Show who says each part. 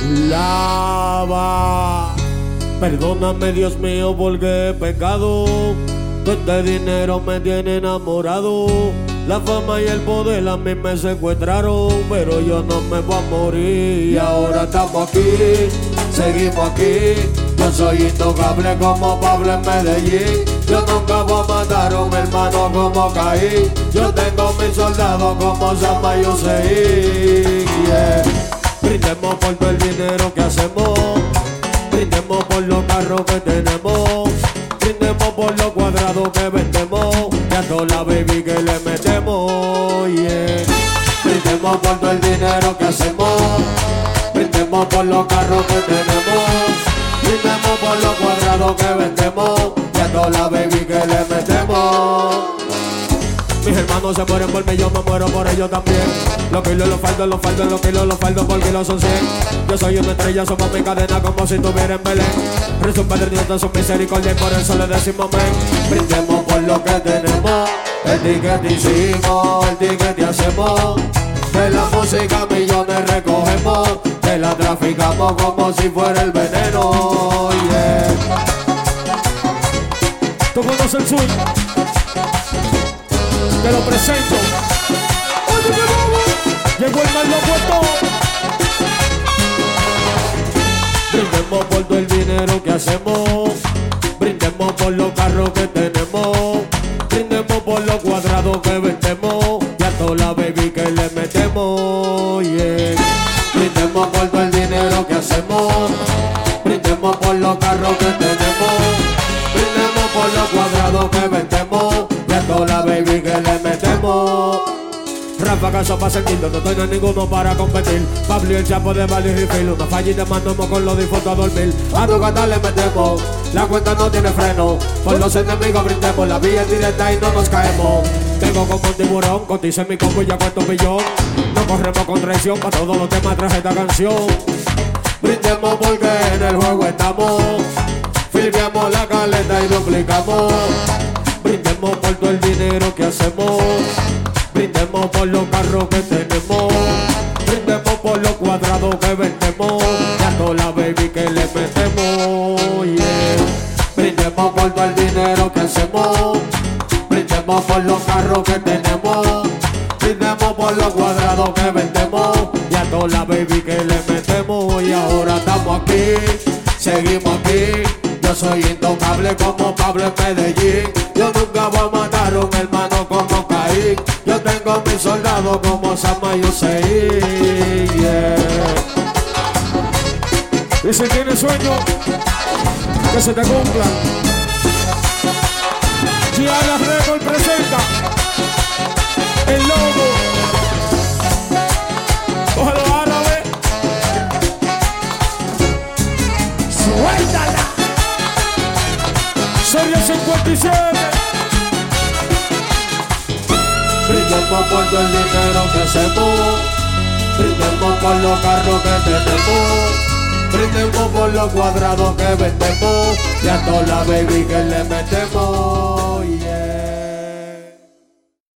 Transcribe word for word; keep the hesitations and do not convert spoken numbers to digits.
Speaker 1: lava. Perdóname, Dios mío, porque he pecado. Todo este dinero me tiene enamorado. La fama y el poder a mí me secuestraron, pero yo no me voy a morir. Y ahora estamos aquí, seguimos aquí. Yo soy intocable como Pablo en Medellín. Yo nunca voy a matar a un hermano como Caín. Yo tengo mis soldados como Samba y Hussein. Yeah. Brindemos por todo el dinero que hacemos. Brindemos por los carros que tenemos. Brindemos por los cuadrados que vendemos. Y a toda la baby que le metemos. Yeah. Brindemos por todo el dinero que hacemos. Brindemos por los carros que tenemos. Brindemos por los cuadrados que vendemos. Y a toda la baby que le metemos. Mis hermanos se mueren por mí, yo me muero por ellos también. Los kilos, los faldos, los faldos, los kilos, los faldos por kilos son cien. Yo soy una estrella, somos mi cadena como si estuviera en Belén. Resulta de Dios, su misericordia y por eso le decimos amén. Brindemos por lo que tenemos, el ticket hicimos, el ticket hacemos. De la música millones recogemos, de la traficamos como si fuera el veneno. Yeah. ¿Tú conoces el sur? Te lo presento. Oye, mi bobo, llegó el mal puesto. Brindemos por todo el dinero que hacemos. Brindemos por los carros que tenemos. Brindemos por los cuadrados que vendemos. Y a toda la baby que le metemos. Yeah. Brindemos por todo el dinero que hacemos. Brindemos por los carros que tenemos. Brindemos por los cuadrados que vendemos. Toda la baby que le metemos. Rafa caso para sentirlo, no tengo ninguno para competir. Pablo y el Chapo de Valley Refill. Una fallita mandamos con los disfrutos a dormir. A tu gata le metemos, la cuenta no tiene freno. Por los enemigos brindemos, la vía es directa y no nos caemos. Tengo como un tiburón, cotice mi combo y ya cuento un billón. No corremos con traición, para todos los temas traje esta canción. Brindemos porque en el juego estamos. Filmeamos la caleta y duplicamos. Brindemos por todo el dinero que hacemos. Brindemos por los carros que tenemos. Brindemos por los cuadrados que vendemos. Y a toda la baby que le metemos. Yeah. Brindemos por todo el dinero que hacemos. Brindemos por los carros que tenemos. Brindemos por los cuadrados que vendemos. Y a toda la baby que le metemos. Y ahora estamos aquí, seguimos aquí. Yo soy intocable como Pablo en Medellín. Yo nunca voy a matar a un hermano como Caín. Yo tengo mis soldados como Samba y Hussein. Yeah. Y si tienes sueño, que se te cumpla. Gianna Record presenta el logo. Cógelo árabe. Suéltala. Serie cincuenta y siete. Brindemos por todo el dinero que hacemos. Brindemos por los carros que tenemos. Brindemos por los cuadrados que vendemos. Y a toda la baby que le metemos. Yeah.